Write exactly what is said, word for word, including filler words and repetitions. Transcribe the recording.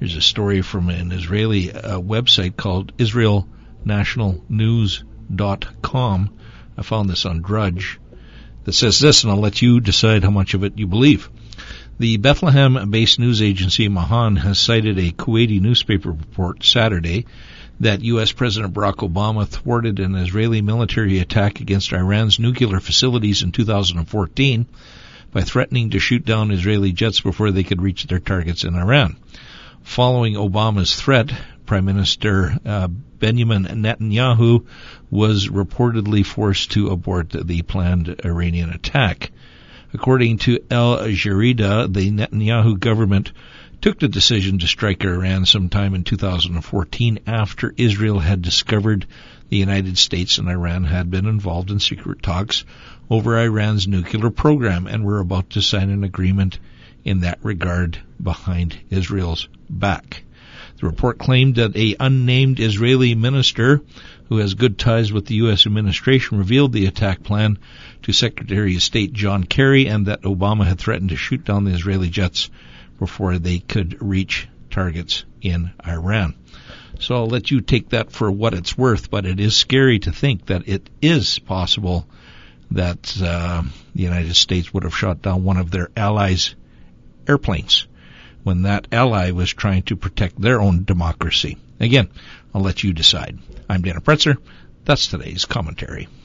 Here's a story from an Israeli uh, website called Israel National News dot com. I found this on Drudge. That says this, and I'll let you decide how much of it you believe. The Bethlehem-based news agency Mahan has cited a Kuwaiti newspaper report Saturday that U S. President Barack Obama thwarted an Israeli military attack against Iran's nuclear facilities in two thousand fourteen by threatening to shoot down Israeli jets before they could reach their targets in Iran. Following Obama's threat, Prime Minister uh, Benjamin Netanyahu was reportedly forced to abort the planned Iranian attack. According to Al Jazeera, the Netanyahu government took the decision to strike Iran sometime in two thousand fourteen after Israel had discovered the United States and Iran had been involved in secret talks over Iran's nuclear program and were about to sign an agreement in that regard behind Israel's back. The report claimed that a unnamed Israeli minister who has good ties with the U S administration revealed the attack plan to Secretary of State John Kerry and that Obama had threatened to shoot down the Israeli jets before they could reach targets in Iran. So I'll let you take that for what it's worth, but it is scary to think that it is possible that uh, the United States would have shot down one of their allies' airplanes when that ally was trying to protect their own democracy. Again, I'll let you decide. I'm Dana Pretzer. That's today's commentary.